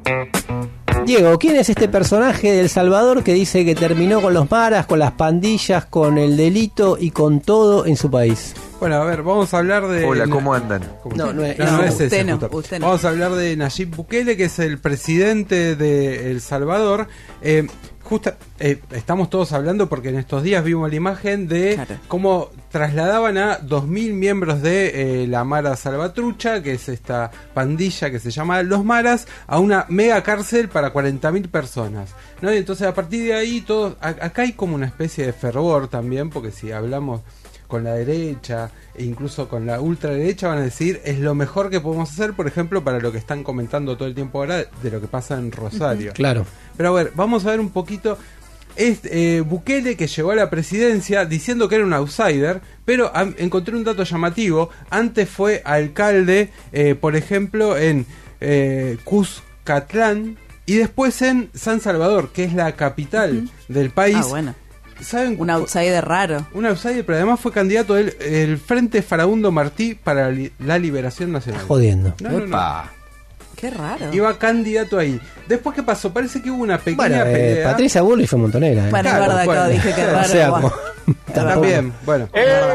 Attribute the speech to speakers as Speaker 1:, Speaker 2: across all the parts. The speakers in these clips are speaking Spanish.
Speaker 1: Diego, ¿quién es este personaje de El Salvador que dice que terminó con los maras, con las pandillas, con el delito y con todo en su país?
Speaker 2: Bueno, a ver, vamos a hablar de...
Speaker 3: Hola, ¿cómo andan?
Speaker 2: No es ese. Usted no. Vamos a hablar de Nayib Bukele, que es el presidente de El Salvador. Estamos todos hablando porque en estos días vimos la imagen de cómo trasladaban a 2.000 miembros de la Mara Salvatrucha, que es esta pandilla que se llama Los Maras, a una mega cárcel para 40.000 personas, ¿no? Y entonces a partir de ahí todos, acá hay como una especie de fervor también, porque si hablamos con la derecha e incluso con la ultraderecha van a decir es lo mejor que podemos hacer, por ejemplo, para lo que están comentando todo el tiempo ahora de lo que pasa en Rosario.
Speaker 1: Claro.
Speaker 2: Pero a ver, vamos a ver un poquito. Es Bukele, que llegó a la presidencia diciendo que era un outsider, pero encontré un dato llamativo. Antes fue alcalde, por ejemplo, en Cuscatlán y después en San Salvador, que es la capital del país.
Speaker 4: Ah, bueno.
Speaker 2: ¿Saben?
Speaker 4: Un outsider raro.
Speaker 2: Un outsider, pero además fue candidato del Frente Farabundo Martí para la Liberación Nacional.
Speaker 1: Jodiendo.
Speaker 2: No.
Speaker 4: Qué raro.
Speaker 2: Iba candidato ahí. Después, ¿qué pasó? Parece que hubo una pequeña pelea.
Speaker 1: Patricia Bullrich fue montonera.
Speaker 4: Bueno, es verdad, claro, dije que raro.
Speaker 1: O sea,
Speaker 2: también, bueno.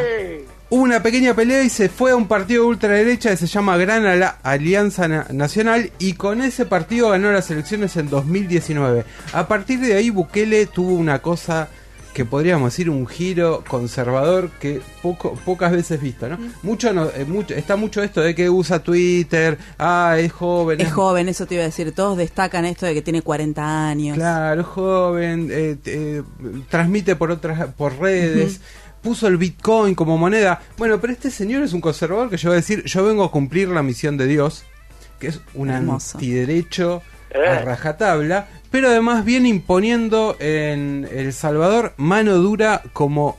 Speaker 2: Hubo una pequeña pelea y se fue a un partido de ultraderecha que se llama Gran Alianza Nacional, y con ese partido ganó las elecciones en 2019. A partir de ahí Bukele tuvo una cosa que podríamos decir un giro conservador que pocas veces visto, ¿no? Está mucho esto de que usa Twitter, es joven.
Speaker 4: Es joven, eso te iba a decir, todos destacan esto de que tiene 40 años.
Speaker 2: Claro, es joven, transmite por redes. Puso el Bitcoin como moneda. Bueno, pero este señor es un conservador que yo voy a decir, yo vengo a cumplir la misión de Dios, que es un antiderecho a rajatabla, pero además viene imponiendo en El Salvador mano dura como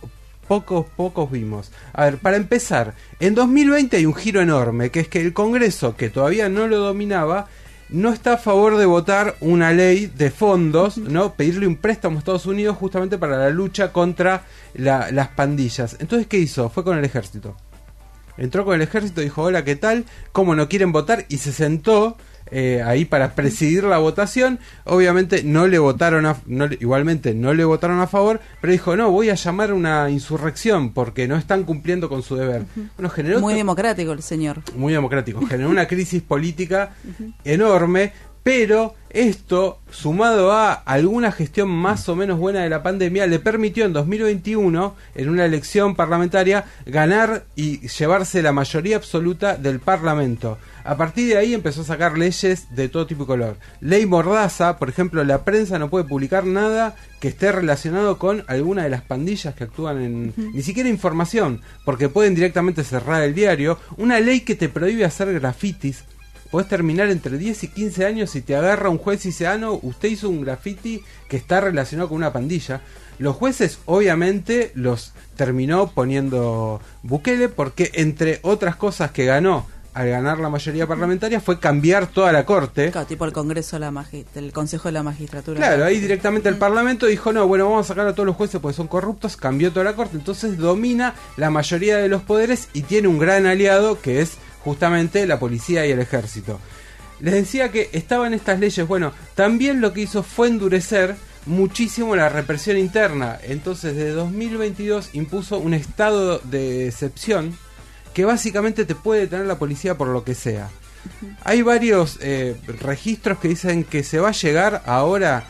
Speaker 2: pocos vimos. A ver, para empezar, en 2020 hay un giro enorme, que es que el Congreso, que todavía no lo dominaba, no está a favor de votar una ley de fondos, ¿no? Pedirle un préstamo a Estados Unidos justamente para la lucha contra las pandillas. Entonces, ¿qué hizo? Fue con el ejército. Entró con el ejército, dijo, hola, ¿qué tal? ¿Cómo no quieren votar? Y se sentó ahí para presidir la votación. Obviamente no le votaron igualmente no le votaron a favor, pero dijo, no, voy a llamar una insurrección porque no están cumpliendo con su deber. Bueno, generó
Speaker 4: muy democrático el señor.
Speaker 2: Muy democrático. Generó una crisis política enorme, pero esto, sumado a alguna gestión más o menos buena de la pandemia, le permitió en 2021, en una elección parlamentaria, ganar y llevarse la mayoría absoluta del Parlamento. A partir de ahí empezó a sacar leyes de todo tipo y color. Ley Mordaza, por ejemplo, la prensa no puede publicar nada que esté relacionado con alguna de las pandillas que actúan en... Ni siquiera información, porque pueden directamente cerrar el diario. Una ley que te prohíbe hacer grafitis. Podés terminar entre 10 y 15 años si te agarra un juez y dice, no, usted hizo un graffiti que está relacionado con una pandilla. Los jueces obviamente los terminó poniendo Bukele porque, entre otras cosas que ganó al ganar la mayoría parlamentaria, fue cambiar toda la corte.
Speaker 4: Claro, tipo el Congreso, el Consejo de la Magistratura.
Speaker 2: Claro, ahí directamente el Parlamento dijo, no, bueno, vamos a sacar a todos los jueces porque son corruptos, cambió toda la corte, entonces domina la mayoría de los poderes y tiene un gran aliado que es justamente la policía y el ejército. Les decía que estaban estas leyes. Bueno, también lo que hizo fue endurecer muchísimo la represión interna. Entonces, de 2022 impuso un estado de excepción que básicamente te puede detener la policía por lo que sea. Hay varios registros que dicen que se va a llegar ahora,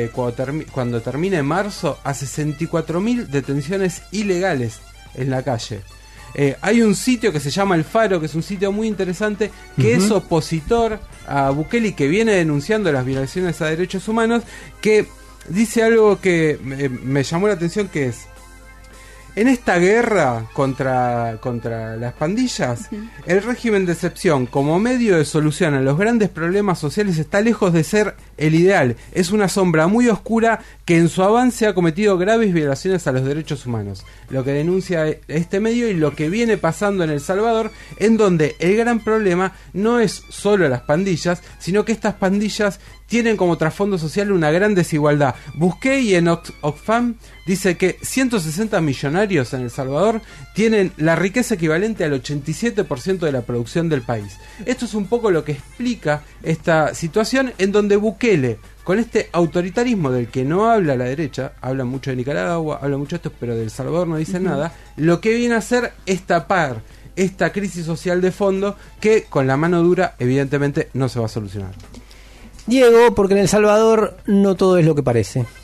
Speaker 2: cuando termine marzo, a 64.000 detenciones ilegales en la calle. Hay un sitio que se llama El Faro, que es un sitio muy interesante, que es opositor a Bukele y que viene denunciando las violaciones a derechos humanos, que dice algo que me llamó la atención, que es: en esta guerra contra las pandillas, el régimen de excepción como medio de solución a los grandes problemas sociales está lejos de ser el ideal. Es una sombra muy oscura que en su avance ha cometido graves violaciones a los derechos humanos. Lo que denuncia este medio y lo que viene pasando en El Salvador, en donde el gran problema no es solo las pandillas, sino que estas pandillas tienen como trasfondo social una gran desigualdad. Busqué y en Oxfam dice que 160 millonarios millonarios en El Salvador tienen la riqueza equivalente al 87% de la producción del país. Esto es un poco lo que explica esta situación en donde Bukele, con este autoritarismo del que no habla la derecha, habla mucho de Nicaragua, habla mucho de esto, pero de El Salvador no dice nada, lo que viene a hacer es tapar esta crisis social de fondo que con la mano dura evidentemente no se va a solucionar.
Speaker 1: Diego, porque en El Salvador no todo es lo que parece.